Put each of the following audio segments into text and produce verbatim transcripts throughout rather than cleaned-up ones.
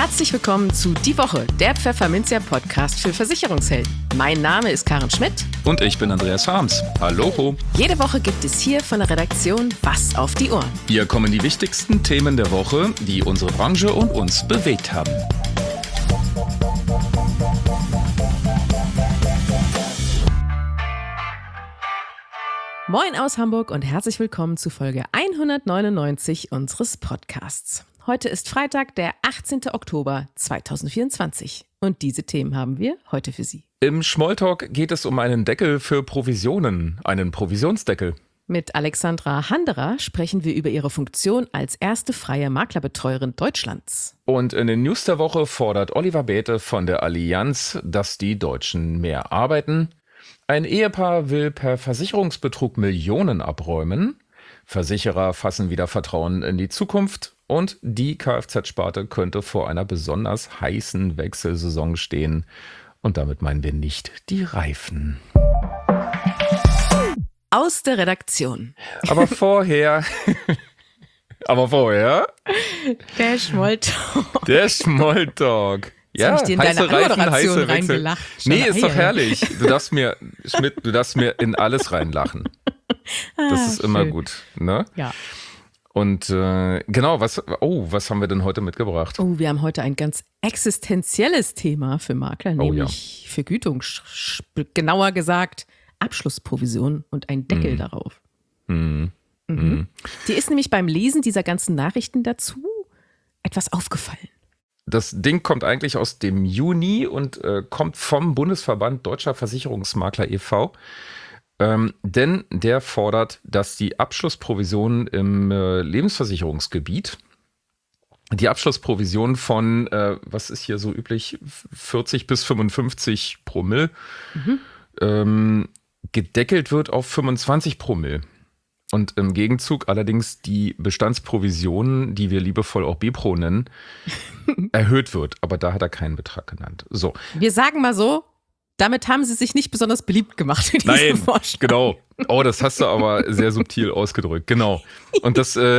Herzlich willkommen zu Die Woche, der Pfefferminzia-Podcast für Versicherungshelden. Mein Name ist Karen Schmidt. Und ich bin Andreas Harms. Hallo. Jede Woche gibt es hier von der Redaktion was auf die Ohren. Hier kommen die wichtigsten Themen der Woche, die unsere Branche und uns bewegt haben. Moin aus Hamburg und herzlich willkommen zu Folge hundertneunundneunzig unseres Podcasts. Heute ist Freitag, der achtzehnten Oktober zweitausendvierundzwanzig. Und diese Themen haben wir heute für Sie. Im Smalltalk geht es um einen Deckel für Provisionen, einen Provisionsdeckel. Mit Alexandra Handerer sprechen wir über ihre Funktion als erste freie Maklerbetreuerin Deutschlands. Und in den News der Woche fordert Oliver Bäte von der Allianz, dass die Deutschen mehr arbeiten. Ein Ehepaar will per Versicherungsbetrug Millionen abräumen. Versicherer fassen wieder Vertrauen in die Zukunft. Und die Kfz-Sparte könnte vor einer besonders heißen Wechselsaison stehen. Und damit meinen wir nicht die Reifen. Aus der Redaktion. Aber vorher... aber vorher... Der Smalltalk. Der Smalltalk. Ja, ich dir in heiße deine Reifen, heiße Wechsel. Reingelacht. Nee, ist doch herrlich. Du darfst mir, Schmidt, du darfst mir in alles reinlachen. Das ah, ist immer schön. gut, ne? Ja. Und äh, genau, was, oh, was haben wir denn heute mitgebracht? Oh, wir haben heute ein ganz existenzielles Thema für Makler, Oh, nämlich ja. Vergütung, genauer gesagt Abschlussprovision und ein Deckel mm. darauf. Mm. Mhm. Mm. Dir ist nämlich beim Lesen dieser ganzen Nachrichten dazu etwas aufgefallen. Das Ding kommt eigentlich aus dem Juni und äh, kommt vom Bundesverband Deutscher Versicherungsmakler e V Ähm, denn der fordert, dass die Abschlussprovisionen im äh, Lebensversicherungsgebiet, die Abschlussprovision von, äh, was ist hier so üblich, vierzig bis fünfundfünfzig Promille, mhm. ähm, gedeckelt wird auf fünfundzwanzig Promille. Und im Gegenzug allerdings die Bestandsprovision, die wir liebevoll auch B-Pro nennen, erhöht wird. Aber da hat er keinen Betrag genannt. So. Wir sagen mal so, damit haben sie sich nicht besonders beliebt gemacht in diesem Nein, Vorschlag. Genau. Oh, das hast du aber sehr subtil ausgedrückt. Genau. Und das, äh,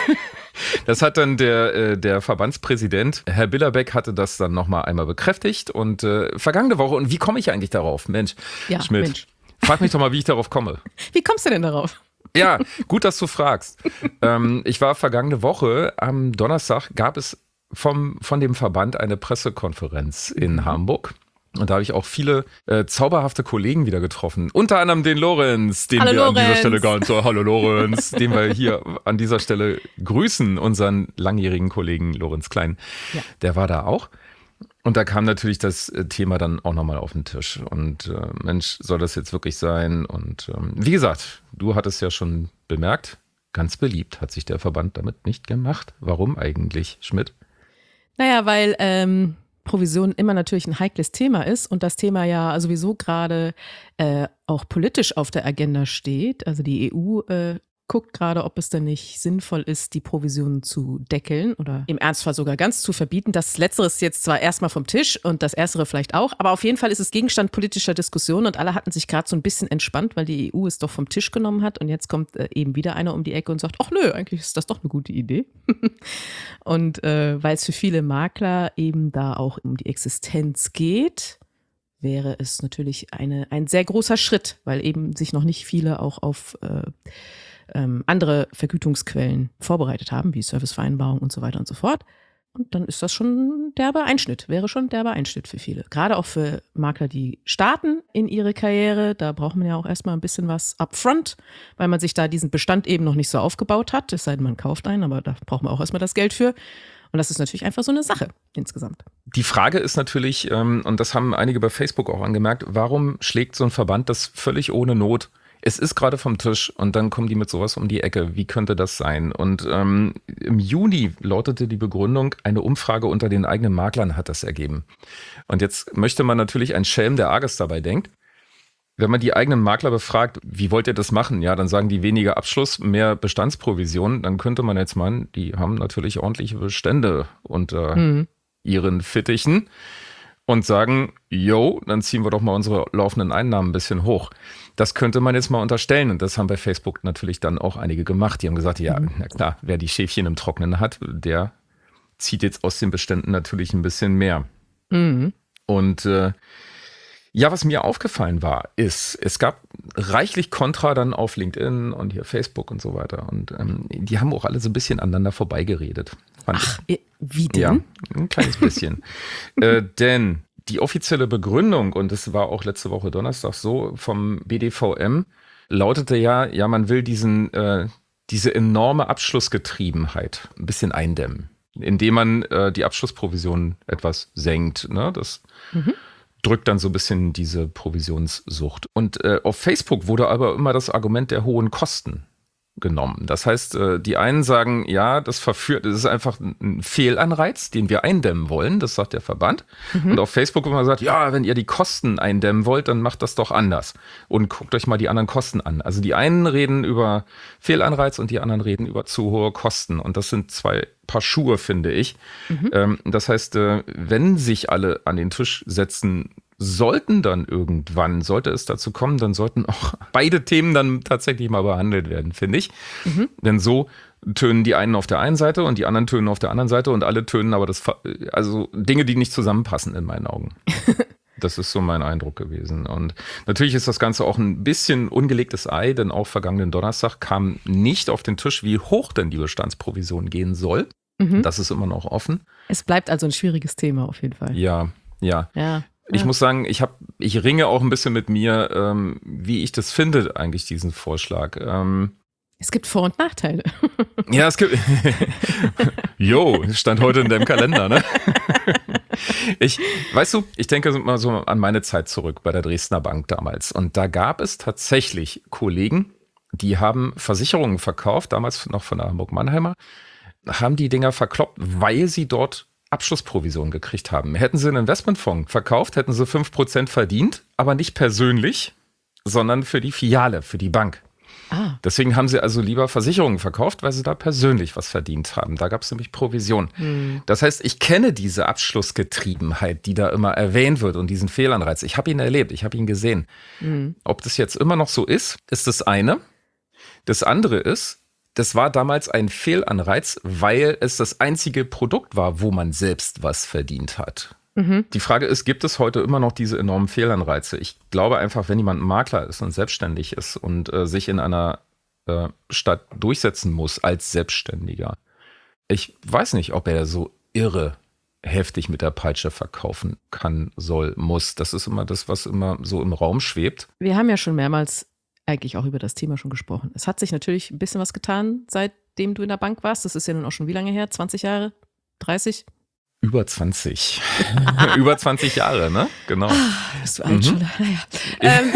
das hat dann der, äh, der Verbandspräsident, Herr Billerbeck, hatte das dann nochmal einmal bekräftigt. Und äh, vergangene Woche, und wie komme ich eigentlich darauf? Mensch, ja, Schmidt, Mensch. Frag mich doch mal, wie ich darauf komme. Wie kommst du denn darauf? Ja, gut, dass du fragst. ähm, ich war vergangene Woche, am Donnerstag gab es vom, von dem Verband eine Pressekonferenz in mhm. Hamburg. Und da habe ich auch viele äh, zauberhafte Kollegen wieder getroffen. Unter anderem den Lorenz, den Hallo, wir Lorenz. an dieser Stelle ganz, oh, hallo Lorenz, den wir hier an dieser Stelle grüßen, unseren langjährigen Kollegen Lorenz Klein. Ja. Der war da auch. Und da kam natürlich das Thema dann auch nochmal auf den Tisch. Und äh, Mensch, soll das jetzt wirklich sein? Und ähm, wie gesagt, du hattest ja schon bemerkt, ganz beliebt hat sich der Verband damit nicht gemacht. Warum eigentlich, Schmidt? Naja, weil ähm, Provision immer natürlich ein heikles Thema ist und das Thema ja sowieso gerade äh, auch politisch auf der Agenda steht. Also die E U äh, guckt gerade, ob es denn nicht sinnvoll ist, die Provisionen zu deckeln oder im Ernstfall sogar ganz zu verbieten. Das Letztere ist jetzt zwar erstmal vom Tisch und das Erstere vielleicht auch, aber auf jeden Fall ist es Gegenstand politischer Diskussionen und alle hatten sich gerade so ein bisschen entspannt, weil die E U es doch vom Tisch genommen hat und jetzt kommt äh, eben wieder einer um die Ecke und sagt, ach nö, eigentlich ist das doch eine gute Idee. Und äh, weil es für viele Makler eben da auch um die Existenz geht, wäre es natürlich eine, ein sehr großer Schritt, weil eben sich noch nicht viele auch auf äh, ähm, andere Vergütungsquellen vorbereitet haben, wie Servicevereinbarung und so weiter und so fort. Und dann ist das schon ein derber Einschnitt, wäre schon ein derber Einschnitt für viele. Gerade auch für Makler, die starten in ihre Karriere, da braucht man ja auch erstmal ein bisschen was upfront, weil man sich da diesen Bestand eben noch nicht so aufgebaut hat, es sei denn, man kauft einen, aber da braucht man auch erstmal das Geld für. Und das ist natürlich einfach so eine Sache insgesamt. Die Frage ist natürlich, ähm, und das haben einige bei Facebook auch angemerkt, warum schlägt so ein Verband das völlig ohne Not? Es ist gerade vom Tisch und dann kommen die mit sowas um die Ecke. Wie könnte das sein? Und ähm, im Juni lautete die Begründung, eine Umfrage unter den eigenen Maklern hat das ergeben. Und jetzt möchte man natürlich ein Schelm, der Arges dabei denkt. Wenn man die eigenen Makler befragt, wie wollt ihr das machen? Ja, dann sagen die weniger Abschluss, mehr Bestandsprovision. Dann könnte man jetzt meinen, die haben natürlich ordentliche Bestände unter mhm. ihren Fittichen und sagen, yo, dann ziehen wir doch mal unsere laufenden Einnahmen ein bisschen hoch. Das könnte man jetzt mal unterstellen und das haben bei Facebook natürlich dann auch einige gemacht. Die haben gesagt, ja, mhm. na klar, wer die Schäfchen im Trockenen hat, der zieht jetzt aus den Beständen natürlich ein bisschen mehr. Mhm. Und äh, ja, was mir aufgefallen war, ist, es gab reichlich Kontra dann auf LinkedIn und hier Facebook und so weiter. Und ähm, die haben auch alle so ein bisschen aneinander vorbeigeredet, fand Ach, ich. wie denn? Ja, ein kleines bisschen. äh, denn die offizielle Begründung, und es war auch letzte Woche Donnerstag so, vom B D V M, lautete ja, ja, man will diesen, äh, diese enorme Abschlussgetriebenheit ein bisschen eindämmen, indem man äh, die Abschlussprovision etwas senkt. Ne? Das Mhm. drückt dann so ein bisschen diese Provisionssucht. Und äh, auf Facebook wurde aber immer das Argument der hohen Kosten genommen. Das heißt, äh, die einen sagen, ja, das verführt, das ist einfach ein Fehlanreiz, den wir eindämmen wollen, das sagt der Verband. Mhm. Und auf Facebook immer sagt, ja, wenn ihr die Kosten eindämmen wollt, dann macht das doch anders. Und guckt euch mal die anderen Kosten an. Also die einen reden über Fehlanreiz und die anderen reden über zu hohe Kosten. Und das sind zwei Paar Schuhe, finde ich. Mhm. Ähm, das heißt, äh, wenn sich alle an den Tisch setzen sollten, dann irgendwann, sollte es dazu kommen, dann sollten auch beide Themen dann tatsächlich mal behandelt werden, finde ich. Mhm. Denn so tönen die einen auf der einen Seite und die anderen tönen auf der anderen Seite und alle tönen aber das, also Dinge, die nicht zusammenpassen in meinen Augen. Das ist so mein Eindruck gewesen. Und natürlich ist das Ganze auch ein bisschen ungelegtes Ei, denn auch vergangenen Donnerstag kam nicht auf den Tisch, wie hoch denn die Bestandsprovision gehen soll. Mhm. Das ist immer noch offen. Es bleibt also ein schwieriges Thema auf jeden Fall. Ja, ja. Ja. Ich ja. muss sagen, ich hab, ich ringe auch ein bisschen mit mir, ähm, wie ich das finde, eigentlich diesen Vorschlag. Ähm, Es gibt Vor- und Nachteile. ja, es gibt. Jo, stand heute in deinem Kalender, ne? Ich, weißt du, ich denke mal so an meine Zeit zurück bei der Dresdner Bank damals. Und da gab es tatsächlich Kollegen, die haben Versicherungen verkauft, damals noch von der Hamburg-Mannheimer, haben die Dinger verkloppt, weil sie dort Abschlussprovision gekriegt haben. Hätten sie einen Investmentfonds verkauft, hätten sie fünf Prozent verdient, aber nicht persönlich, sondern für die Filiale, für die Bank. Ah. Deswegen haben sie also lieber Versicherungen verkauft, weil sie da persönlich was verdient haben. Da gab es nämlich Provision. Hm. Das heißt, ich kenne diese Abschlussgetriebenheit, die da immer erwähnt wird und diesen Fehlanreiz. Ich habe ihn erlebt, ich habe ihn gesehen. Hm. Ob das jetzt immer noch so ist, ist das eine. Das andere ist, das war damals ein Fehlanreiz, weil es das einzige Produkt war, wo man selbst was verdient hat. Mhm. Die Frage ist, gibt es heute immer noch diese enormen Fehlanreize? Ich glaube einfach, wenn jemand ein Makler ist und selbstständig ist und äh, sich in einer äh, Stadt durchsetzen muss als Selbstständiger, ich weiß nicht, ob er so irre heftig mit der Peitsche verkaufen kann, soll, muss. Das ist immer das, was immer so im Raum schwebt. Wir haben ja schon mehrmals eigentlich auch über das Thema schon gesprochen. Es hat sich natürlich ein bisschen was getan, seitdem du in der Bank warst. Das ist ja nun auch schon wie lange her? zwanzig Jahre? dreißig? Über zwanzig. Über zwanzig Jahre, ne? Genau. Ah, bist du alt Mhm. schon? Naja. Ähm,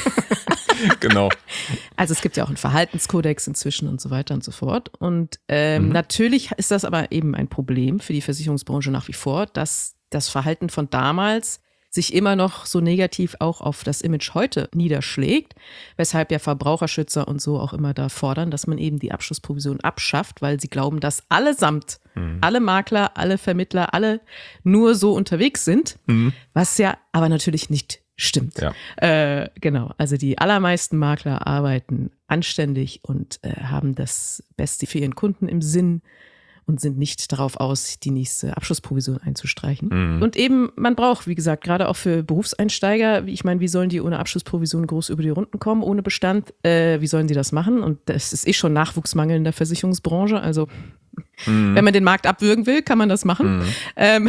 Genau. also es gibt ja auch einen Verhaltenskodex inzwischen und so weiter und so fort. Und ähm, Mhm. natürlich ist das aber eben ein Problem für die Versicherungsbranche nach wie vor, dass das Verhalten von damals sich immer noch so negativ auch auf das Image heute niederschlägt, weshalb ja Verbraucherschützer und so auch immer da fordern, dass man eben die Abschlussprovision abschafft, weil sie glauben, dass allesamt, Mhm. alle Makler, alle Vermittler, alle nur so unterwegs sind, Mhm. was ja aber natürlich nicht stimmt. Ja. Äh, genau, also die allermeisten Makler arbeiten anständig und äh, haben das Beste für ihren Kunden im Sinn und sind nicht darauf aus, die nächste Abschlussprovision einzustreichen. Mhm. Und eben, man braucht, wie gesagt, gerade auch für Berufseinsteiger, ich meine, wie sollen die ohne Abschlussprovision groß über die Runden kommen, ohne Bestand? Äh, wie sollen die das machen? Und das ist eh schon Nachwuchsmangel in der Versicherungsbranche. Also, Mhm. wenn man den Markt abwürgen will, kann man das machen. Mhm. Ähm,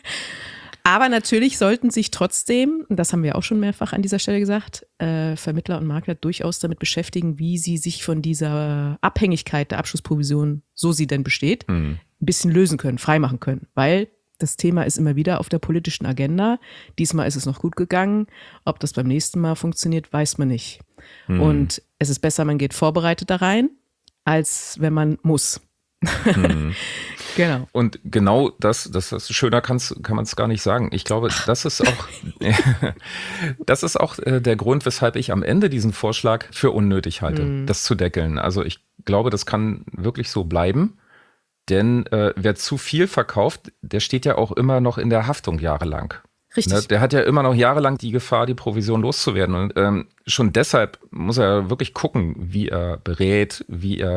aber natürlich sollten sich trotzdem, und das haben wir auch schon mehrfach an dieser Stelle gesagt, äh, Vermittler und Makler durchaus damit beschäftigen, wie sie sich von dieser Abhängigkeit der Abschlussprovision, so sie denn besteht, Mhm. ein bisschen lösen können, freimachen können. Weil das Thema ist immer wieder auf der politischen Agenda. Diesmal ist es noch gut gegangen. Ob das beim nächsten Mal funktioniert, weiß man nicht. Mhm. Und es ist besser, man geht vorbereitet da rein, als wenn man muss. Mhm. Genau. Und genau das, das, das schöner kann's, kann man es gar nicht sagen. Ich glaube, das ist auch, das ist auch äh, der Grund, weshalb ich am Ende diesen Vorschlag für unnötig halte, Mhm. das zu deckeln. Also ich glaube, das kann wirklich so bleiben. Denn äh, wer zu viel verkauft, der steht ja auch immer noch in der Haftung jahrelang. Richtig. Ne? Der hat ja immer noch jahrelang die Gefahr, die Provision loszuwerden. Und ähm, schon deshalb muss er wirklich gucken, wie er berät, wie er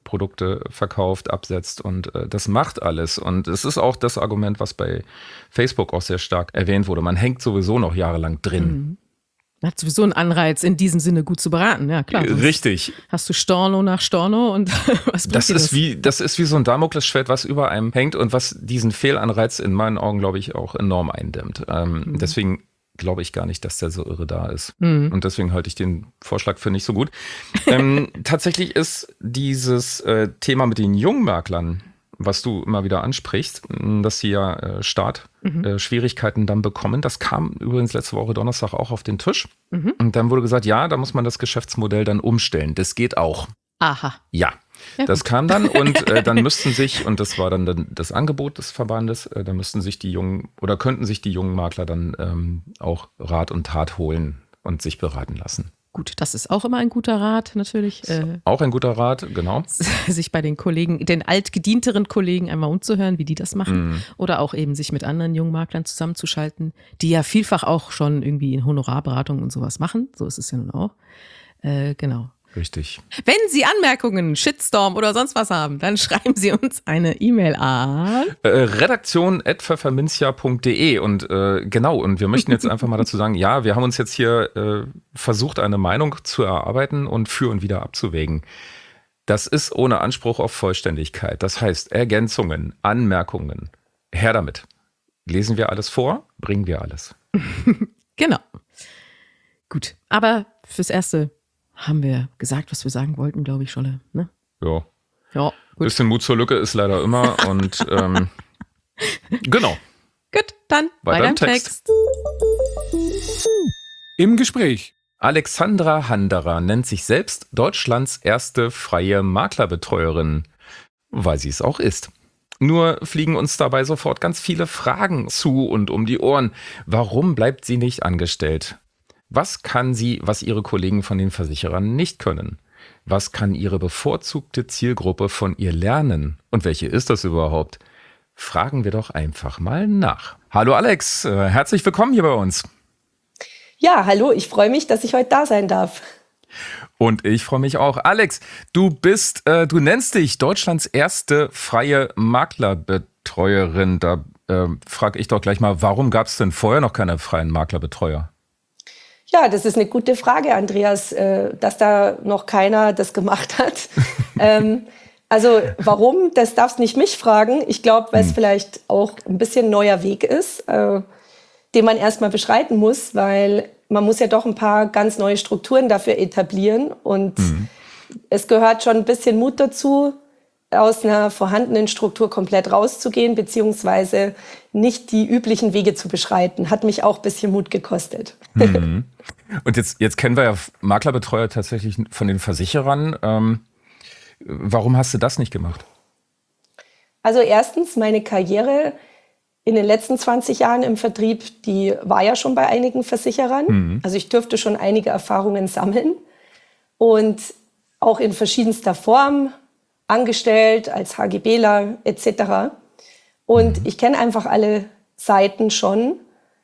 Produkte verkauft, absetzt und äh, das macht alles. Und es ist auch das Argument, was bei Facebook auch sehr stark erwähnt wurde. Man hängt sowieso noch jahrelang drin. Mhm. Hat sowieso einen Anreiz, in diesem Sinne gut zu beraten, ja klar. Richtig. Hast du Storno nach Storno und was bringt das dir ist das? wie Das ist wie so ein Damoklesschwert, was über einem hängt und was diesen Fehlanreiz in meinen Augen, glaube ich, auch enorm eindämmt. Ähm, mhm. Deswegen glaube ich gar nicht, dass der so irre da ist. Mhm. Und deswegen halte ich den Vorschlag für nicht so gut. ähm, tatsächlich ist dieses äh, Thema mit den Jungmaklern, was du immer wieder ansprichst, dass sie ja äh, Startschwierigkeiten mhm. äh, dann bekommen. Das kam übrigens letzte Woche Donnerstag auch auf den Tisch. Mhm. Und dann wurde gesagt, ja, da muss man das Geschäftsmodell dann umstellen. Das geht auch. Aha. Ja, ja das gut. kam dann und äh, dann müssten sich, und das war dann, dann das Angebot des Verbandes, äh, da müssten sich die jungen oder könnten sich die jungen Makler dann ähm, auch Rat und Tat holen und sich beraten lassen. Gut, das ist auch immer ein guter Rat, natürlich. Äh, auch ein guter Rat, genau. Sich bei den Kollegen, den altgedienteren Kollegen einmal umzuhören, wie die das machen. Mm. Oder auch eben sich mit anderen jungen Maklern zusammenzuschalten, die ja vielfach auch schon irgendwie in Honorarberatungen und sowas machen. So ist es ja nun auch. Äh, genau. Richtig. Wenn Sie Anmerkungen, Shitstorm oder sonst was haben, dann schreiben Sie uns eine E-Mail an äh, redaktion at pfefferminzia punkt de und äh, genau, und wir möchten jetzt einfach mal dazu sagen, ja, wir haben uns jetzt hier äh, versucht, eine Meinung zu erarbeiten und für und wieder abzuwägen. Das ist ohne Anspruch auf Vollständigkeit. Das heißt, Ergänzungen, Anmerkungen, her damit. Lesen wir alles vor, bringen wir alles. Genau. Gut, aber fürs Erste haben wir gesagt, was wir sagen wollten, glaube ich, Scholle. Ne? Ja. Ja, gut. Bisschen Mut zur Lücke ist leider immer und ähm, genau. Gut, dann weiter im Text. Text. Im Gespräch. Alexandra Handerer nennt sich selbst Deutschlands erste freie Maklerbetreuerin, weil sie es auch ist. Nur fliegen uns dabei sofort ganz viele Fragen zu und um die Ohren. Warum bleibt sie nicht angestellt? Was kann sie, was ihre Kollegen von den Versicherern nicht können? Was kann ihre bevorzugte Zielgruppe von ihr lernen? Und welche ist das überhaupt? Fragen wir doch einfach mal nach. Hallo Alex, äh, herzlich willkommen hier bei uns. Ja, hallo, ich freue mich, dass ich heute da sein darf. Und ich freue mich auch. Alex, du bist, äh, du nennst dich Deutschlands erste freie Maklerbetreuerin. Da äh, frage ich doch gleich mal, warum gab es denn vorher noch keine freien Maklerbetreuer? Ja, das ist eine gute Frage, Andreas, äh, dass da noch keiner das gemacht hat. ähm, also warum, das darfst nicht mich fragen. Ich glaube, weil es hm. vielleicht auch ein bisschen ein neuer Weg ist, äh, den man erstmal beschreiten muss, weil man muss ja doch ein paar ganz neue Strukturen dafür etablieren. Und hm. es gehört schon ein bisschen Mut dazu, aus einer vorhandenen Struktur komplett rauszugehen, beziehungsweise nicht die üblichen Wege zu beschreiten. Hat mich auch ein bisschen Mut gekostet. Mhm. Und jetzt, jetzt kennen wir ja Maklerbetreuer tatsächlich von den Versicherern. Ähm, warum hast du das nicht gemacht? Also erstens, meine Karriere in den letzten zwanzig Jahren im Vertrieb, die war ja schon bei einigen Versicherern. Mhm. Also ich durfte schon einige Erfahrungen sammeln und auch in verschiedenster Form, angestellt, als HGBler et cetera. Und ich kenne einfach alle Seiten schon.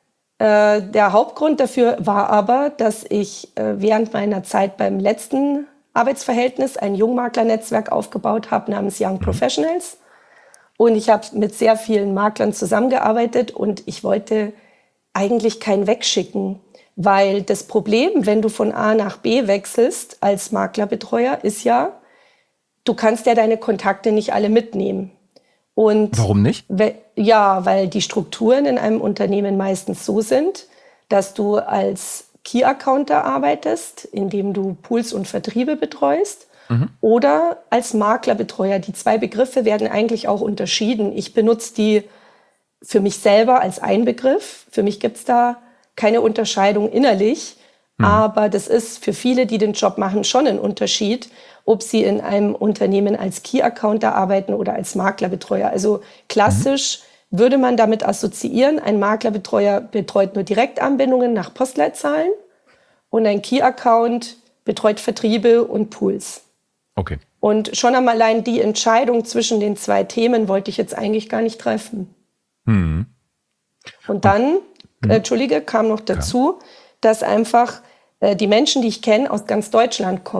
Äh, der Hauptgrund dafür war aber, dass ich äh, während meiner Zeit beim letzten Arbeitsverhältnis ein Jungmaklernetzwerk aufgebaut habe namens Young Professionals. Und ich habe mit sehr vielen Maklern zusammengearbeitet und ich wollte eigentlich keinen wegschicken. Weil das Problem, wenn du von A nach B wechselst als Maklerbetreuer, ist ja, du kannst ja deine Kontakte nicht alle mitnehmen. Und warum nicht? We- ja, weil die Strukturen in einem Unternehmen meistens so sind, dass du als Key-Accounter arbeitest, indem du Pools und Vertriebe betreust, mhm. oder als Maklerbetreuer. Die zwei Begriffe werden eigentlich auch unterschieden. Ich benutze die für mich selber als ein Begriff. Für mich gibt es da keine Unterscheidung innerlich. Mhm. Aber das ist für viele, die den Job machen, schon ein Unterschied, ob sie in einem Unternehmen als Key-Accounter arbeiten oder als Maklerbetreuer. Also klassisch mhm. würde man damit assoziieren, ein Maklerbetreuer betreut nur Direktanbindungen nach Postleitzahlen und ein Key-Account betreut Vertriebe und Pools. Okay. Und schon einmal allein die Entscheidung zwischen den zwei Themen wollte ich jetzt eigentlich gar nicht treffen. Mhm. Und dann, mhm. äh, Entschuldige, kam noch dazu, ja. dass einfach äh, die Menschen, die ich kenne, aus ganz Deutschland kommen.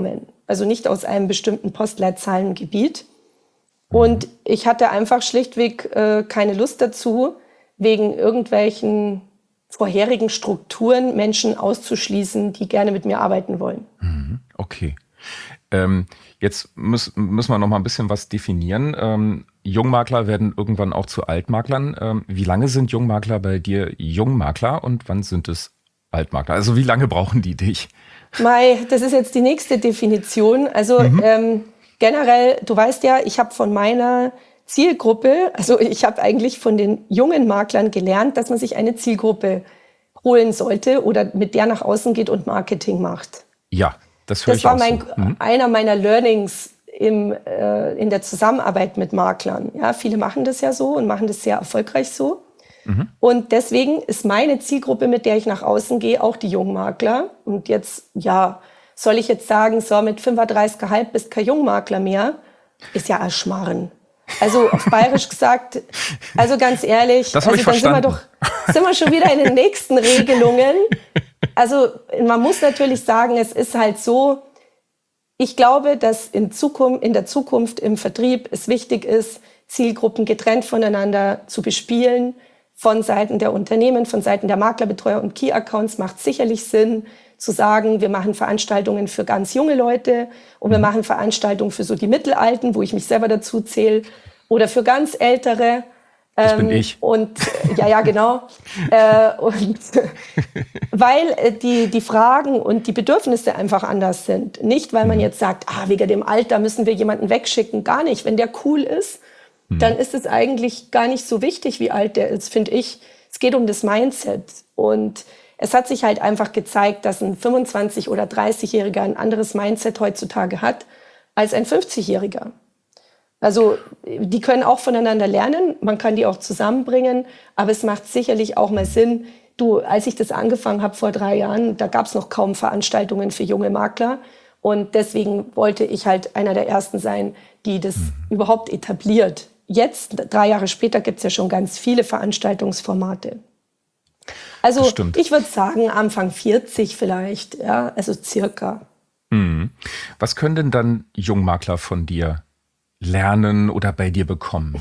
also nicht aus einem bestimmten Postleitzahlengebiet. Und ich hatte einfach schlichtweg äh, keine Lust dazu, wegen irgendwelchen vorherigen Strukturen Menschen auszuschließen, die gerne mit mir arbeiten wollen. Okay. Ähm, jetzt muss, müssen wir noch mal ein bisschen was definieren. Ähm, Jungmakler werden irgendwann auch zu Altmaklern. Ähm, wie lange sind Jungmakler bei dir Jungmakler und wann sind es Altmakler? Also wie lange brauchen die dich? Mai, das ist jetzt die nächste Definition. Also mhm. ähm, generell, du weißt ja, ich habe von meiner Zielgruppe, also ich habe eigentlich von den jungen Maklern gelernt, dass man sich eine Zielgruppe holen sollte oder mit der nach außen geht und Marketing macht. Ja, das höre das ich war auch mein, so. Mhm. einer meiner Learnings im, äh, in der Zusammenarbeit mit Maklern. Ja, viele machen das ja so und machen das sehr erfolgreich so. Mhm. Und deswegen ist meine Zielgruppe, mit der ich nach außen gehe, auch die Jungmakler. Und jetzt, ja, soll ich jetzt sagen, so mit fünfunddreißig Komma fünf bist kein Jungmakler mehr, ist ja ein Schmarren. Also auf Bayerisch gesagt, also ganz ehrlich, das also ich dann sind wir verstanden. doch sind wir schon wieder in den nächsten Regelungen. Also man muss natürlich sagen, es ist halt so, ich glaube, dass in, Zukunft, in der Zukunft im Vertrieb es wichtig ist, Zielgruppen getrennt voneinander zu bespielen. Von Seiten der Unternehmen, von Seiten der Maklerbetreuer und Key-Accounts macht sicherlich Sinn, zu sagen, wir machen Veranstaltungen für ganz junge Leute und wir machen Veranstaltungen für so die Mittelalten, wo ich mich selber dazu zähle, oder für ganz Ältere. Das ähm, bin ich. Und ja, ja, genau. äh, und weil äh, die, die Fragen und die Bedürfnisse einfach anders sind. Nicht, weil man jetzt sagt, ah, wegen dem Alter müssen wir jemanden wegschicken. Gar nicht. Wenn der cool ist, dann ist es eigentlich gar nicht so wichtig, wie alt der ist, finde ich. Es geht um das Mindset. Und es hat sich halt einfach gezeigt, dass ein fünfundzwanzig- oder dreißigjähriger ein anderes Mindset heutzutage hat als ein fünfzigjähriger. Also die können auch voneinander lernen, man kann die auch zusammenbringen, aber es macht sicherlich auch mal Sinn. Du, als ich das angefangen habe vor drei Jahren, da gab es noch kaum Veranstaltungen für junge Makler. Und deswegen wollte ich halt einer der Ersten sein, die das mhm. überhaupt etabliert. Jetzt, drei Jahre später, gibt es ja schon ganz viele Veranstaltungsformate. Also ich würde sagen, Anfang vierzig vielleicht, ja, also circa. Mhm. Was können denn dann Jungmakler von dir lernen oder bei dir bekommen?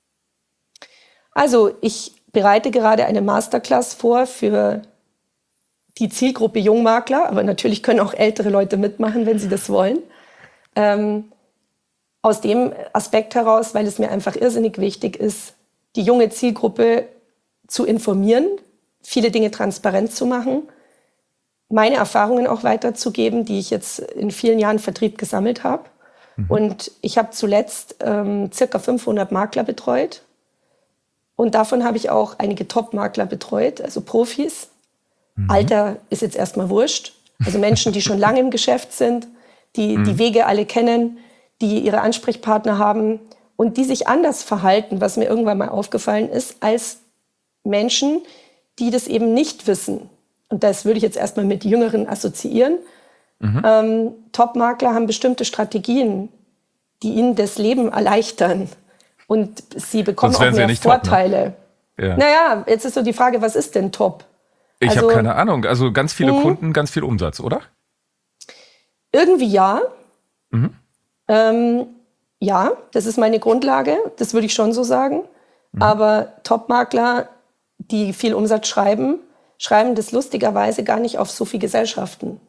Also ich bereite gerade eine Masterclass vor für die Zielgruppe Jungmakler, aber natürlich können auch ältere Leute mitmachen, wenn sie das wollen. Ähm, Aus dem Aspekt heraus, weil es mir einfach irrsinnig wichtig ist, die junge Zielgruppe zu informieren, viele Dinge transparent zu machen, meine Erfahrungen auch weiterzugeben, die ich jetzt in vielen Jahren Vertrieb gesammelt habe. Mhm. Und ich habe zuletzt ähm, circa fünfhundert Makler betreut. Und davon habe ich auch einige Top-Makler betreut, also Profis. Mhm. Alter ist jetzt erstmal wurscht. Also Menschen, die schon lange im Geschäft sind, die mhm. die Wege alle kennen, die ihre Ansprechpartner haben und die sich anders verhalten, was mir irgendwann mal aufgefallen ist, als Menschen, die das eben nicht wissen. Und das würde ich jetzt erstmal mit Jüngeren assoziieren. Mhm. Ähm, Top-Makler haben bestimmte Strategien, die ihnen das Leben erleichtern. Und sie bekommen auch mehr Vorteile. Top, ne? Ja. Naja, jetzt ist so die Frage, was ist denn top? Ich also, habe keine Ahnung. Also ganz viele mh, Kunden, ganz viel Umsatz, oder? Irgendwie ja. Mhm. Ähm, ja, das ist meine Grundlage, das würde ich schon so sagen. Mhm. Aber Top-Makler, die viel Umsatz schreiben, schreiben das lustigerweise gar nicht auf so viele Gesellschaften.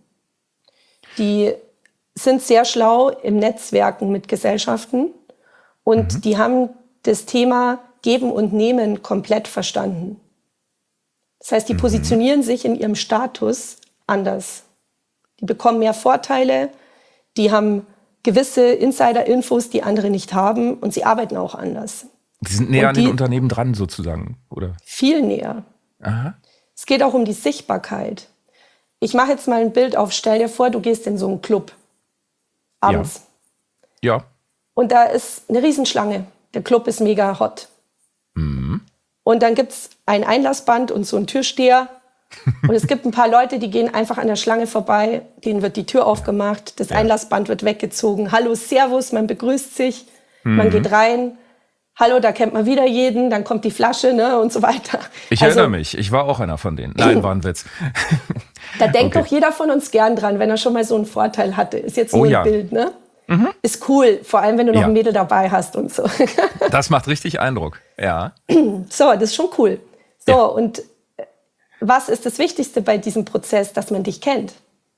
Die sind sehr schlau im Netzwerken mit Gesellschaften und mhm. die haben das Thema Geben und Nehmen komplett verstanden. Das heißt, die mhm. positionieren sich in ihrem Status anders. Die bekommen mehr Vorteile, die haben gewisse Insider-Infos, die andere nicht haben, und sie arbeiten auch anders. Die sind näher und an den Unternehmen dran sozusagen, oder? Viel näher. Aha. Es geht auch um die Sichtbarkeit. Ich mache jetzt mal ein Bild auf. Stell dir vor, du gehst in so einen Club abends. Ja. ja. Und da ist eine Riesenschlange. Der Club ist mega hot. Mhm. Und dann gibt es ein Einlassband und so einen Türsteher. Und es gibt ein paar Leute, die gehen einfach an der Schlange vorbei. Denen wird die Tür aufgemacht. Das ja. Einlassband wird weggezogen. Hallo, Servus, man begrüßt sich. Mhm. Man geht rein. hallo, da kennt man wieder jeden, dann kommt die Flasche, ne, und so weiter. Ich also, erinnere mich, ich war auch einer von denen. Nein, war ein Witz. Da denkt okay. doch jeder von uns gern dran, wenn er schon mal so einen Vorteil hatte. Ist jetzt nur oh, ein ja. Bild, ne? Mhm. Ist cool, vor allem, wenn du noch ja. ein Mädel dabei hast und so. Das macht richtig Eindruck, ja. So, das ist schon cool. So, ja. und was ist das Wichtigste bei diesem Prozess, dass man dich kennt?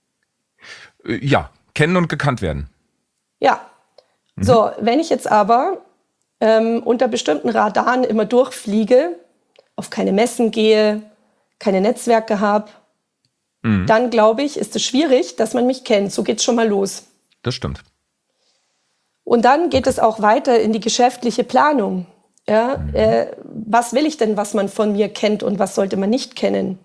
Ja, kennen und gekannt werden. Ja. Mhm. So, wenn ich jetzt aber ähm, unter bestimmten Radaren immer durchfliege, auf keine Messen gehe, keine Netzwerke habe, mhm. dann glaube ich, ist es schwierig, dass man mich kennt. So geht's schon mal los. Das stimmt. Und dann geht es auch weiter in die geschäftliche Planung. Ja, mhm. äh, was will ich denn, was man von mir kennt und was sollte man nicht kennen?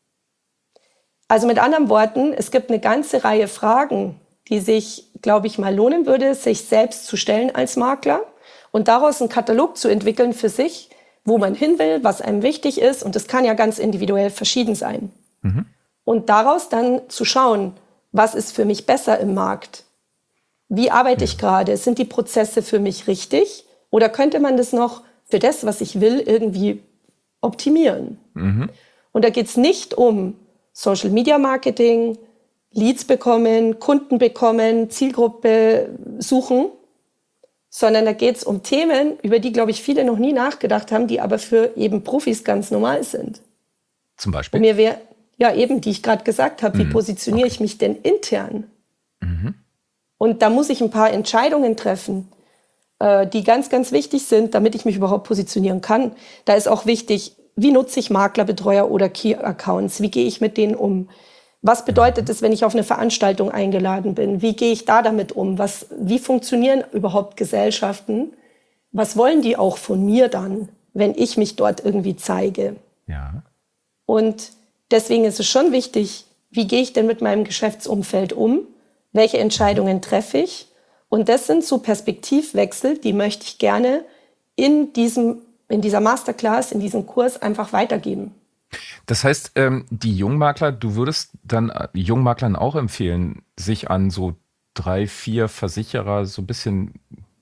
Also mit anderen Worten, es gibt eine ganze Reihe Fragen, die sich, glaube ich, mal lohnen würde, sich selbst zu stellen als Makler und daraus einen Katalog zu entwickeln für sich, wo man hin will, was einem wichtig ist. Und das kann ja ganz individuell verschieden sein. Mhm. Und daraus dann zu schauen, was ist für mich besser im Markt? Wie arbeite ich gerade? Sind die Prozesse für mich richtig? Oder könnte man das noch für das, was ich will, irgendwie optimieren? Mhm. Und da geht es nicht um Social Media Marketing, Leads bekommen, Kunden bekommen, Zielgruppe suchen, sondern da geht es um Themen, über die, glaube ich, viele noch nie nachgedacht haben, die aber für eben Profis ganz normal sind. Zum Beispiel? Und mir wäre, ja eben, die ich gerade gesagt habe, wie mhm. positioniere okay. ich mich denn intern? Mhm. Und da muss ich ein paar Entscheidungen treffen, äh, die ganz, ganz wichtig sind, damit ich mich überhaupt positionieren kann. Da ist auch wichtig, wie nutze ich Maklerbetreuer oder Key-Accounts? Wie gehe ich mit denen um? Was bedeutet es, wenn ich auf eine Veranstaltung eingeladen bin? Wie gehe ich da damit um? Was, wie funktionieren überhaupt Gesellschaften? Was wollen die auch von mir dann, wenn ich mich dort irgendwie zeige? Ja. Und deswegen ist es schon wichtig, wie gehe ich denn mit meinem Geschäftsumfeld um? Welche Entscheidungen treffe ich? Und das sind so Perspektivwechsel, die möchte ich gerne in diesem, in dieser Masterclass, in diesem Kurs einfach weitergeben. Das heißt, ähm, die Jungmakler, du würdest dann Jungmaklern auch empfehlen, sich an so drei, vier Versicherer so ein bisschen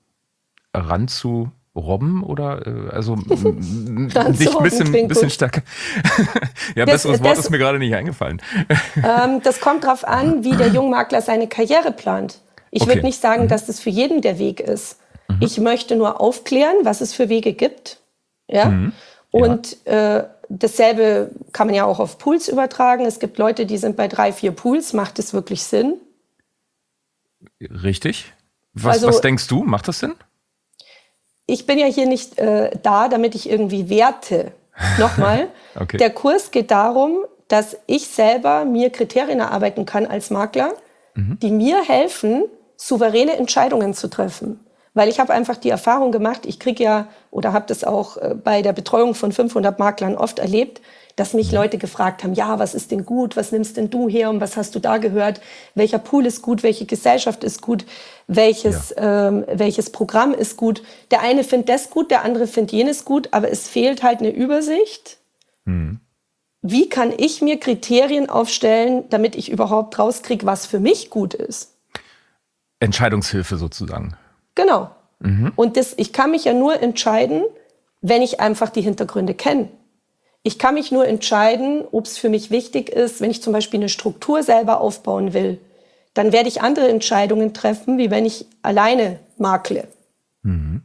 ranzurobben oder äh, also sich ein bisschen, ein bisschen stärker. Ja, das, besseres Wort das, ist mir gerade nicht eingefallen. Ähm, das kommt darauf an, wie der Jungmakler seine Karriere plant. Ich okay. würde nicht sagen, mhm. dass das für jeden der Weg ist. Mhm. Ich möchte nur aufklären, was es für Wege gibt. Ja. Mhm. Und ja. äh, dasselbe kann man ja auch auf Pools übertragen. Es gibt Leute, die sind bei drei, vier Pools. Macht es wirklich Sinn? Richtig. Was, also, was denkst du? Macht das Sinn? Ich bin ja hier nicht äh, da, damit ich irgendwie werte. Nochmal, okay. Der Kurs geht darum, dass ich selber mir Kriterien erarbeiten kann als Makler, mhm. die mir helfen, souveräne Entscheidungen zu treffen. Weil ich habe einfach die Erfahrung gemacht, ich kriege ja, oder habe das auch bei der Betreuung von fünfhundert Maklern oft erlebt, dass mich Leute gefragt haben, ja, was ist denn gut, was nimmst denn du her und was hast du da gehört, welcher Pool ist gut, welche Gesellschaft ist gut, welches, ja. ähm, welches Programm ist gut. Der eine findet das gut, der andere findet jenes gut, aber es fehlt halt eine Übersicht. Mhm. Wie kann ich mir Kriterien aufstellen, damit ich überhaupt rauskriege, was für mich gut ist? Entscheidungshilfe sozusagen. Genau. Mhm. Und das, ich kann mich ja nur entscheiden, wenn ich einfach die Hintergründe kenne. Ich kann mich nur entscheiden, ob es für mich wichtig ist, wenn ich zum Beispiel eine Struktur selber aufbauen will. Dann werde ich andere Entscheidungen treffen, wie wenn ich alleine makle. Mhm.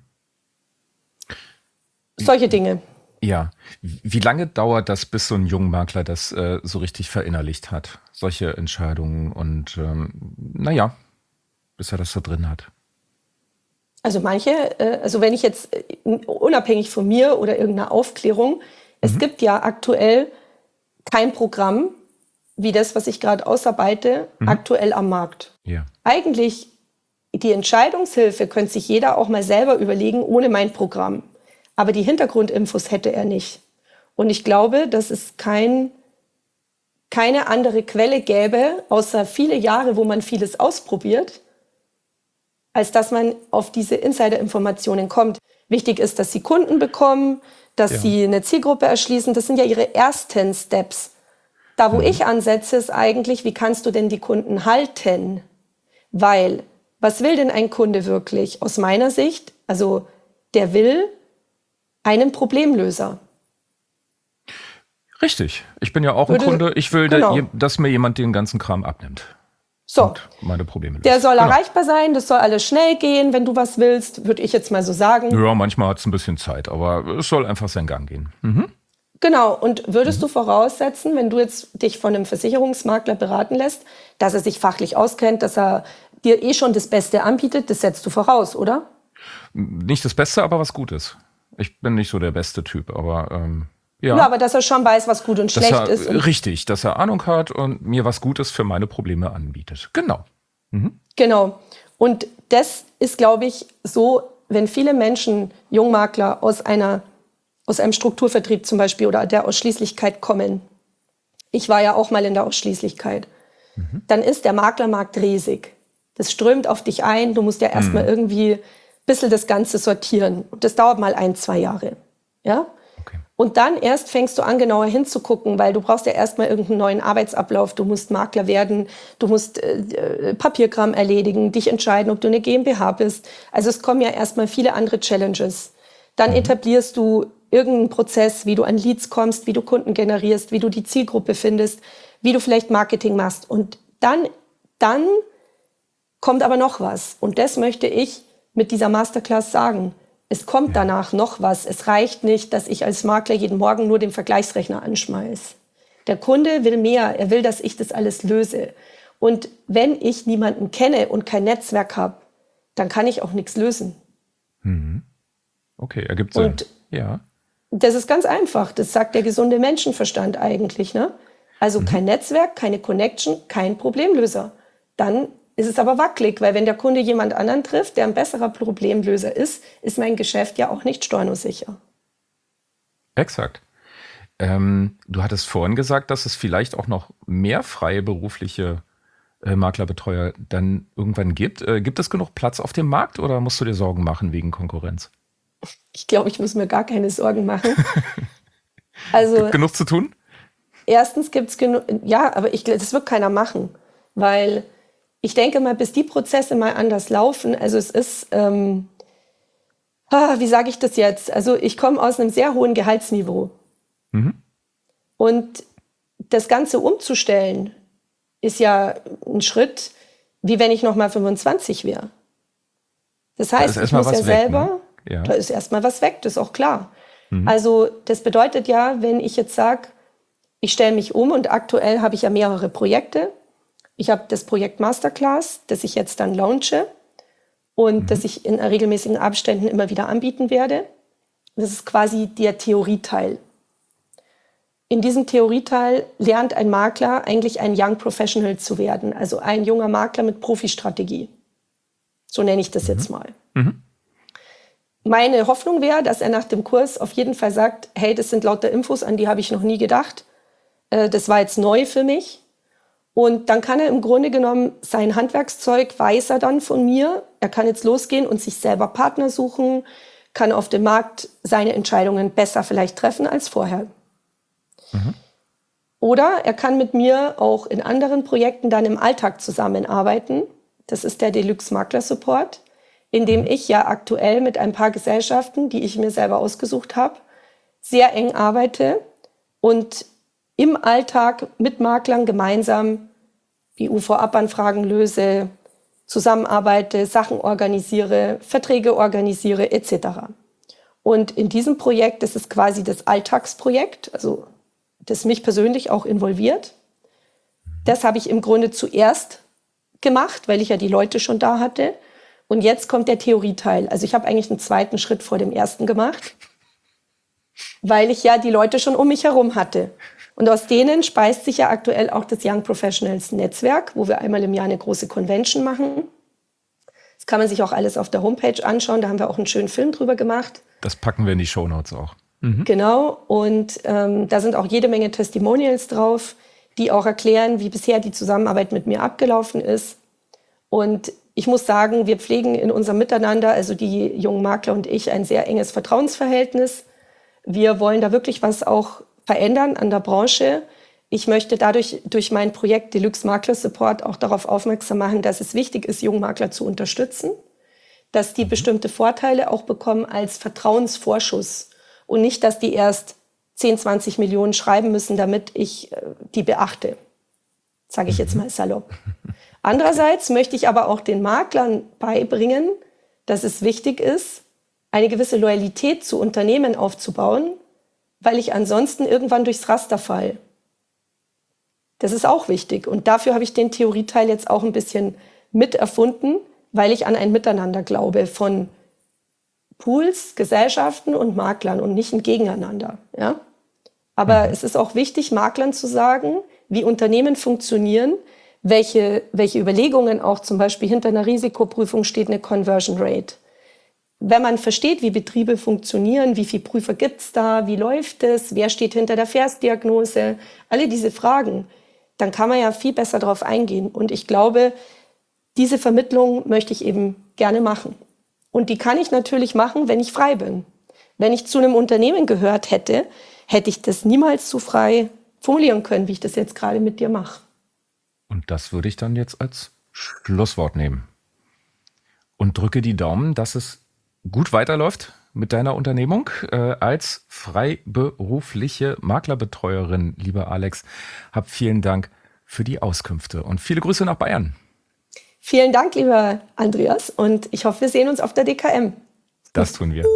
Solche Dinge. Ja. Wie lange dauert das, bis so ein Jungmakler das äh, so richtig verinnerlicht hat? Solche Entscheidungen und ähm, naja, bis er das so drin hat. Also manche, äh, also wenn ich jetzt äh, unabhängig von mir oder irgendeiner Aufklärung, es mhm. gibt ja aktuell kein Programm wie das, was ich gerade ausarbeite, mhm. aktuell am Markt. Ja. Eigentlich, die Entscheidungshilfe könnte sich jeder auch mal selber überlegen, ohne mein Programm. Aber die Hintergrundinfos hätte er nicht. Und ich glaube, dass es kein, keine andere Quelle gäbe, außer viele Jahre, wo man vieles ausprobiert, als dass man auf diese Insider-Informationen kommt. Wichtig ist, dass sie Kunden bekommen, dass ja. sie eine Zielgruppe erschließen. Das sind ja ihre ersten Steps. Da, wo mhm. ich ansetze, ist eigentlich, wie kannst du denn die Kunden halten? Weil, was will denn ein Kunde wirklich? Aus meiner Sicht, also der will einen Problemlöser. Richtig. Ich bin ja auch Würde, ein Kunde. Ich will, genau. da, dass mir jemand den ganzen Kram abnimmt. So. Und meine Probleme löst. Der soll genau. erreichbar sein, das soll alles schnell gehen, wenn du was willst, würde ich jetzt mal so sagen. Ja, manchmal hat es ein bisschen Zeit, aber es soll einfach seinen Gang gehen. Mhm. Genau, und würdest mhm. du voraussetzen, wenn du jetzt dich von einem Versicherungsmakler beraten lässt, dass er sich fachlich auskennt, dass er dir eh schon das Beste anbietet, das setzt du voraus, oder? Nicht das Beste, aber was Gutes. Ich bin nicht so der beste Typ, aber ähm, ja. Ja, aber dass er schon weiß, was gut und dass schlecht er, ist. Und richtig, dass er Ahnung hat und mir was Gutes für meine Probleme anbietet. Genau. Mhm. Genau. Und das ist, glaube ich, so, wenn viele Menschen, Jungmakler aus einer, aus einem Strukturvertrieb zum Beispiel oder der Ausschließlichkeit kommen. Ich war ja auch mal in der Ausschließlichkeit. Mhm. Dann ist der Maklermarkt riesig. Das strömt auf dich ein. Du musst ja erstmal mhm. irgendwie ein bisschen das Ganze sortieren. Und das dauert mal ein, zwei Jahre. Ja? Okay. Und dann erst fängst du an, genauer hinzugucken, weil du brauchst ja erstmal irgendeinen neuen Arbeitsablauf. Du musst Makler werden, du musst äh, Papierkram erledigen, dich entscheiden, ob du eine GmbH bist. Also es kommen ja erstmal viele andere Challenges. Dann mhm. etablierst du irgendeinen Prozess, wie du an Leads kommst, wie du Kunden generierst, wie du die Zielgruppe findest, wie du vielleicht Marketing machst. Und dann, dann kommt aber noch was. Und das möchte ich mit dieser Masterclass sagen. Es kommt ja. danach noch was. Es reicht nicht, dass ich als Makler jeden Morgen nur den Vergleichsrechner anschmeiß. Der Kunde will mehr. Er will, dass ich das alles löse. Und wenn ich niemanden kenne und kein Netzwerk habe, dann kann ich auch nichts lösen. Mhm. Okay, ergibt Sinn. Und ja. das ist ganz einfach. Das sagt der gesunde Menschenverstand eigentlich. Ne? Also mhm. kein Netzwerk, keine Connection, kein Problemlöser. Dann ist es aber wackelig, weil wenn der Kunde jemand anderen trifft, der ein besserer Problemlöser ist, ist mein Geschäft ja auch nicht stornosicher. Exakt. Ähm, du hattest vorhin gesagt, dass es vielleicht auch noch mehr freie berufliche äh, Maklerbetreuer dann irgendwann gibt. Äh, gibt es genug Platz auf dem Markt oder musst du dir Sorgen machen wegen Konkurrenz? Ich glaube, ich muss mir gar keine Sorgen machen. Also gibt genug zu tun? Erstens gibt es genug, ja, aber ich, das wird keiner machen, weil ich denke mal, bis die Prozesse mal anders laufen, also es ist, ähm, ah, wie sage ich das jetzt? Also ich komme aus einem sehr hohen Gehaltsniveau. Mhm. Und das Ganze umzustellen, ist ja ein Schritt, wie wenn ich noch mal fünfundzwanzig wäre. Das heißt, da ist ich muss ja weg, selber, ne? Ja. Da ist erstmal was weg, das ist auch klar. Mhm. Also das bedeutet ja, wenn ich jetzt sage, ich stelle mich um und aktuell habe ich ja mehrere Projekte. Ich habe das Projekt Masterclass, das ich jetzt dann launche und mhm. das ich in regelmäßigen Abständen immer wieder anbieten werde. Das ist quasi der Theorieteil. In diesem Theorieteil lernt ein Makler eigentlich ein Young Professional zu werden, also ein junger Makler mit Profi-Strategie. So nenne ich das mhm. jetzt mal. Mhm. Meine Hoffnung wäre, dass er nach dem Kurs auf jeden Fall sagt, hey, das sind lauter Infos, an die habe ich noch nie gedacht. Das war jetzt neu für mich. Und dann kann er im Grunde genommen sein Handwerkszeug, weiß er dann von mir. Er kann jetzt losgehen und sich selber Partner suchen, kann auf dem Markt seine Entscheidungen besser vielleicht treffen als vorher. Mhm. Oder er kann mit mir auch in anderen Projekten dann im Alltag zusammenarbeiten. Das ist der Deluxe Makler Support, in dem ich ja aktuell mit ein paar Gesellschaften, die ich mir selber ausgesucht habe, sehr eng arbeite und im Alltag mit Maklern gemeinsam die U V-Ab-Anfragen löse, zusammenarbeite, Sachen organisiere, Verträge organisiere et cetera. Und in diesem Projekt, das ist quasi das Alltagsprojekt, also das mich persönlich auch involviert. Das habe ich im Grunde zuerst gemacht, weil ich ja die Leute schon da hatte. Und jetzt kommt der Theorieteil. Also ich habe eigentlich einen zweiten Schritt vor dem ersten gemacht, weil ich ja die Leute schon um mich herum hatte. Und aus denen speist sich ja aktuell auch das Young Professionals Netzwerk, wo wir einmal im Jahr eine große Convention machen. Das kann man sich auch alles auf der Homepage anschauen. Da haben wir auch einen schönen Film drüber gemacht. Das packen wir in die Shownotes auch. Mhm. Genau. Und ähm, da sind auch jede Menge Testimonials drauf, die auch erklären, wie bisher die Zusammenarbeit mit mir abgelaufen ist. Und ich muss sagen, wir pflegen in unserem Miteinander, also die jungen Makler und ich, ein sehr enges Vertrauensverhältnis. Wir wollen da wirklich was auch verändern an der Branche. Ich möchte dadurch durch mein Projekt Deluxe Makler Support auch darauf aufmerksam machen, dass es wichtig ist, junge Makler zu unterstützen, dass die bestimmte Vorteile auch bekommen als Vertrauensvorschuss. und nicht, dass die erst zehn, zwanzig Millionen schreiben müssen, damit ich äh, die beachte. Sage ich jetzt mal salopp. Andererseits möchte ich aber auch den Maklern beibringen, dass es wichtig ist, eine gewisse Loyalität zu Unternehmen aufzubauen, weil ich ansonsten irgendwann durchs Raster falle. Das ist auch wichtig. Und dafür habe ich den Theorieteil jetzt auch ein bisschen mit erfunden, weil ich an ein Miteinander glaube von Pools, Gesellschaften und Maklern und nicht ein Gegeneinander. Ja? Aber mhm. es ist auch wichtig, Maklern zu sagen, wie Unternehmen funktionieren, welche, welche Überlegungen auch zum Beispiel hinter einer Risikoprüfung steht eine Conversion Rate. Wenn man versteht, wie Betriebe funktionieren, wie viele Prüfer gibt es da, wie läuft es, wer steht hinter der Versdiagnose, alle diese Fragen, dann kann man ja viel besser darauf eingehen. Und ich glaube, diese Vermittlung möchte ich eben gerne machen. Und die kann ich natürlich machen, wenn ich frei bin. Wenn ich zu einem Unternehmen gehört hätte, hätte ich das niemals so frei formulieren können, wie ich das jetzt gerade mit dir mache. Und das würde ich dann jetzt als Schlusswort nehmen. Und drücke die Daumen, dass es gut weiterläuft mit deiner Unternehmung. Äh, als freiberufliche Maklerbetreuerin, lieber Alex, hab vielen Dank für die Auskünfte und viele Grüße nach Bayern. Vielen Dank, lieber Andreas, und ich hoffe, wir sehen uns auf der D K M. Das tun wir.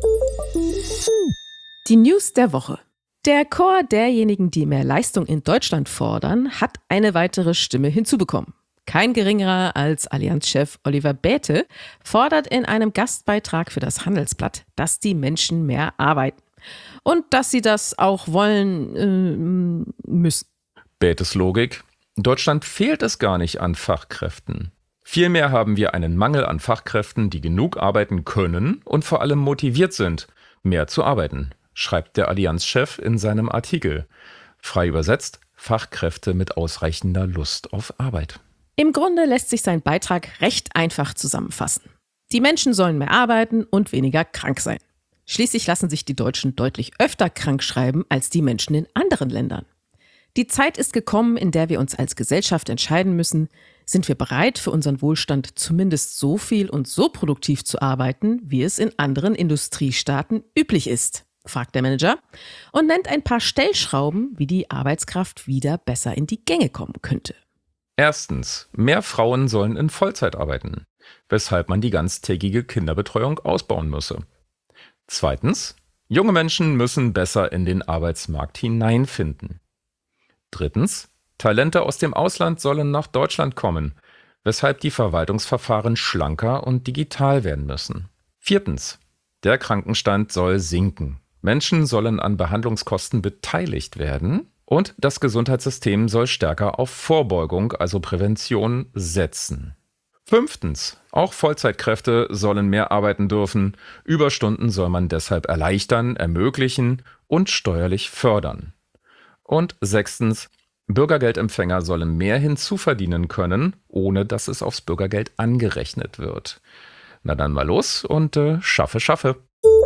Die News der Woche. Der Chor derjenigen, die mehr Leistung in Deutschland fordern, hat eine weitere Stimme hinzubekommen. Kein geringerer als Allianz-Chef Oliver Bäte fordert in einem Gastbeitrag für das Handelsblatt, dass die Menschen mehr arbeiten. Und dass sie das auch wollen äh, müssen. Bätes Logik: Deutschland fehlt es gar nicht an Fachkräften. Vielmehr haben wir einen Mangel an Fachkräften, die genug arbeiten können und vor allem motiviert sind, mehr zu arbeiten, schreibt der Allianz-Chef in seinem Artikel. Frei übersetzt: Fachkräfte mit ausreichender Lust auf Arbeit. Im Grunde lässt sich sein Beitrag recht einfach zusammenfassen. Die Menschen sollen mehr arbeiten und weniger krank sein. Schließlich lassen sich die Deutschen deutlich öfter krank schreiben als die Menschen in anderen Ländern. Die Zeit ist gekommen, in der wir uns als Gesellschaft entscheiden müssen, sind wir bereit, für unseren Wohlstand zumindest so viel und so produktiv zu arbeiten, wie es in anderen Industriestaaten üblich ist, fragt der Manager und nennt ein paar Stellschrauben, wie die Arbeitskraft wieder besser in die Gänge kommen könnte. Erstens: Mehr Frauen sollen in Vollzeit arbeiten, weshalb man die ganztägige Kinderbetreuung ausbauen müsse. Zweitens: Junge Menschen müssen besser in den Arbeitsmarkt hineinfinden. Drittens: Talente aus dem Ausland sollen nach Deutschland kommen, weshalb die Verwaltungsverfahren schlanker und digital werden müssen. Viertens: Der Krankenstand soll sinken. Menschen sollen an Behandlungskosten beteiligt werden. Und das Gesundheitssystem soll stärker auf Vorbeugung, also Prävention, setzen. Fünftens: Auch Vollzeitkräfte sollen mehr arbeiten dürfen. Überstunden soll man deshalb erleichtern, ermöglichen und steuerlich fördern. Und sechstens: Bürgergeldempfänger sollen mehr hinzuverdienen können, ohne dass es aufs Bürgergeld angerechnet wird. Na dann mal los und äh, schaffe, schaffe.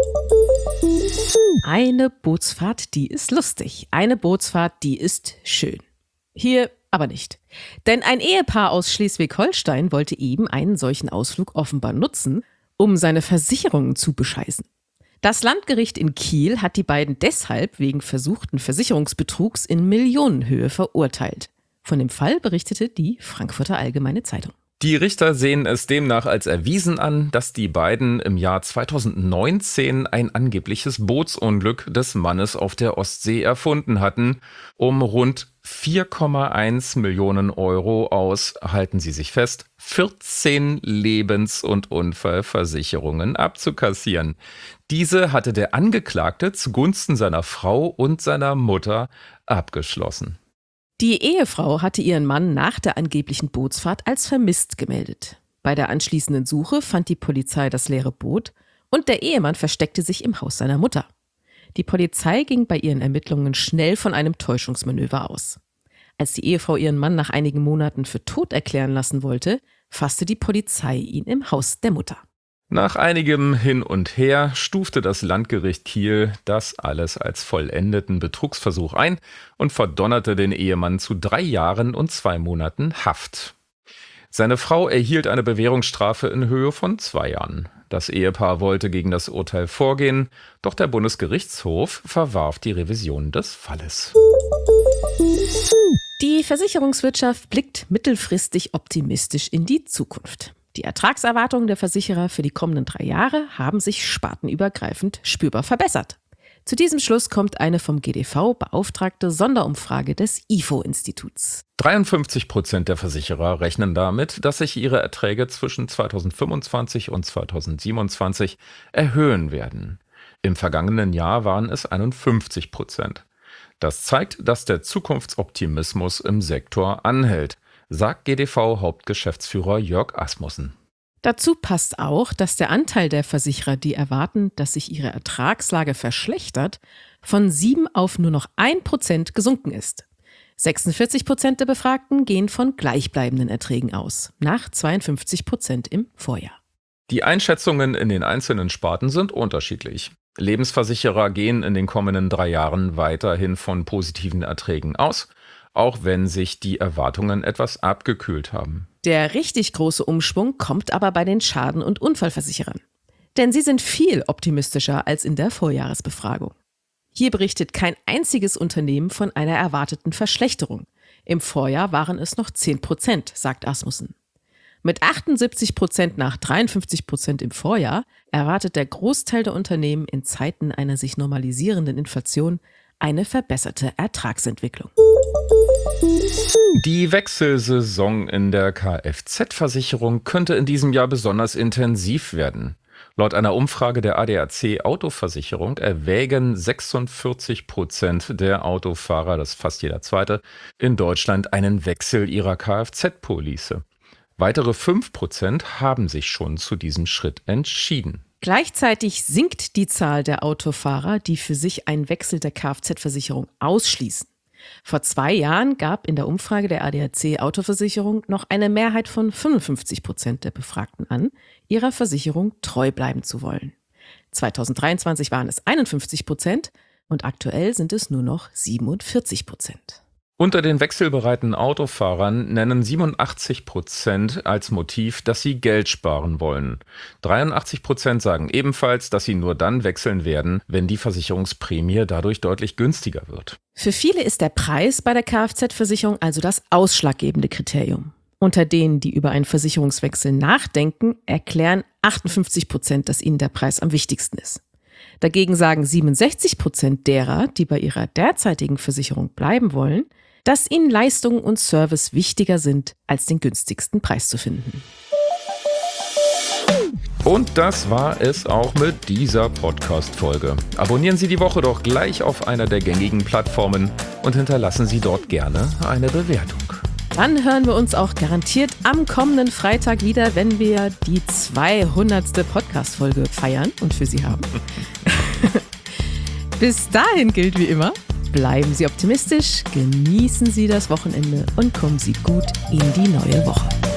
Eine Bootsfahrt, die ist lustig. Eine Bootsfahrt, die ist schön. Hier aber nicht. Denn ein Ehepaar aus Schleswig-Holstein wollte eben einen solchen Ausflug offenbar nutzen, um seine Versicherungen zu bescheißen. Das Landgericht in Kiel hat die beiden deshalb wegen versuchten Versicherungsbetrugs in Millionenhöhe verurteilt. Von dem Fall berichtete die Frankfurter Allgemeine Zeitung. Die Richter sehen es demnach als erwiesen an, dass die beiden im Jahr zweitausendneunzehn ein angebliches Bootsunglück des Mannes auf der Ostsee erfunden hatten, um rund vier Komma eins Millionen Euro aus, halten Sie sich fest, vierzehn Lebens- und Unfallversicherungen abzukassieren. Diese hatte der Angeklagte zugunsten seiner Frau und seiner Mutter abgeschlossen. Die Ehefrau hatte ihren Mann nach der angeblichen Bootsfahrt als vermisst gemeldet. Bei der anschließenden Suche fand die Polizei das leere Boot und der Ehemann versteckte sich im Haus seiner Mutter. Die Polizei ging bei ihren Ermittlungen schnell von einem Täuschungsmanöver aus. Als die Ehefrau ihren Mann nach einigen Monaten für tot erklären lassen wollte, fasste die Polizei ihn im Haus der Mutter. Nach einigem Hin und Her stufte das Landgericht Kiel das alles als vollendeten Betrugsversuch ein und verdonnerte den Ehemann zu drei Jahren und zwei Monaten Haft. Seine Frau erhielt eine Bewährungsstrafe in Höhe von zwei Jahren. Das Ehepaar wollte gegen das Urteil vorgehen, doch der Bundesgerichtshof verwarf die Revision des Falles. Die Versicherungswirtschaft blickt mittelfristig optimistisch in die Zukunft. Die Ertragserwartungen der Versicherer für die kommenden drei Jahre haben sich spartenübergreifend spürbar verbessert. Zu diesem Schluss kommt eine vom G D V beauftragte Sonderumfrage des I F O-Instituts. dreiundfünfzig Prozent der Versicherer rechnen damit, dass sich ihre Erträge zwischen zweitausendfünfundzwanzig und zweitausendsiebenundzwanzig erhöhen werden. Im vergangenen Jahr waren es einundfünfzig Prozent. Das zeigt, dass der Zukunftsoptimismus im Sektor anhält, sagt G D V-Hauptgeschäftsführer Jörg Asmussen. Dazu passt auch, dass der Anteil der Versicherer, die erwarten, dass sich ihre Ertragslage verschlechtert, von sieben auf nur noch ein Prozent gesunken ist. sechsundvierzig Prozent der Befragten gehen von gleichbleibenden Erträgen aus, nach zweiundfünfzig Prozent im Vorjahr. Die Einschätzungen in den einzelnen Sparten sind unterschiedlich. Lebensversicherer gehen in den kommenden drei Jahren weiterhin von positiven Erträgen aus, auch wenn sich die Erwartungen etwas abgekühlt haben. Der richtig große Umschwung kommt aber bei den Schaden- und Unfallversicherern. Denn sie sind viel optimistischer als in der Vorjahresbefragung. Hier berichtet kein einziges Unternehmen von einer erwarteten Verschlechterung. Im Vorjahr waren es noch zehn Prozent, sagt Asmussen. Mit achtundsiebzig Prozent nach dreiundfünfzig Prozent im Vorjahr erwartet der Großteil der Unternehmen in Zeiten einer sich normalisierenden Inflation eine verbesserte Ertragsentwicklung. Die Wechselsaison in der Kfz-Versicherung könnte in diesem Jahr besonders intensiv werden. Laut einer Umfrage der A D A C Autoversicherung erwägen sechsundvierzig Prozent der Autofahrer, das ist fast jeder Zweite, in Deutschland einen Wechsel ihrer Kfz-Police. Weitere fünf Prozent haben sich schon zu diesem Schritt entschieden. Gleichzeitig sinkt die Zahl der Autofahrer, die für sich einen Wechsel der Kfz-Versicherung ausschließen. Vor zwei Jahren gab in der Umfrage der A D A C Autoversicherung noch eine Mehrheit von fünfundfünfzig Prozent der Befragten an, ihrer Versicherung treu bleiben zu wollen. zweitausenddreiundzwanzig waren es einundfünfzig Prozent und aktuell sind es nur noch siebenundvierzig Prozent. Unter den wechselbereiten Autofahrern nennen siebenundachtzig Prozent als Motiv, dass sie Geld sparen wollen. dreiundachtzig Prozent sagen ebenfalls, dass sie nur dann wechseln werden, wenn die Versicherungsprämie dadurch deutlich günstiger wird. Für viele ist der Preis bei der Kfz-Versicherung also das ausschlaggebende Kriterium. Unter denen, die über einen Versicherungswechsel nachdenken, erklären achtundfünfzig Prozent, dass ihnen der Preis am wichtigsten ist. Dagegen sagen siebenundsechzig Prozent derer, die bei ihrer derzeitigen Versicherung bleiben wollen, dass ihnen Leistungen und Service wichtiger sind, als den günstigsten Preis zu finden. Und das war es auch mit dieser Podcast-Folge. Abonnieren Sie die Woche doch gleich auf einer der gängigen Plattformen und hinterlassen Sie dort gerne eine Bewertung. Dann hören wir uns auch garantiert am kommenden Freitag wieder, wenn wir die zweihundertste Podcast-Folge feiern und für Sie haben. Bis dahin gilt wie immer, bleiben Sie optimistisch, genießen Sie das Wochenende und kommen Sie gut in die neue Woche.